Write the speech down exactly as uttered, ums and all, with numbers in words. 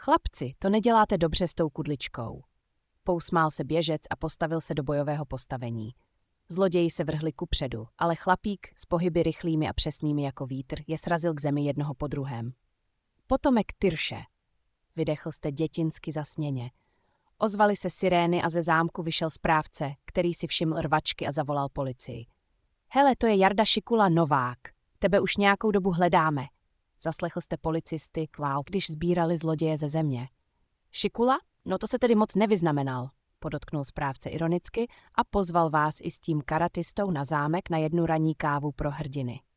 Chlapci, to neděláte dobře s tou kudličkou. Pousmál se běžec a postavil se do bojového postavení. Zloději se vrhli kupředu, ale chlapík s pohyby rychlými a přesnými jako vítr je srazil k zemi jednoho po druhém. Potomek Tyrše. Vydechl jste dětinsky zasněně. Ozvaly se sirény a ze zámku vyšel správce, který si všiml rvačky a zavolal policii. Hele, to je Jarda Šikula Novák. Tebe už nějakou dobu hledáme. Zaslechl jste policisty, wow, když sbírali zloděje ze země. Šikula? No to se tedy moc nevyznamenal, podotknul správce ironicky a pozval vás i s tím karatistou na zámek na jednu ranní kávu pro hrdiny.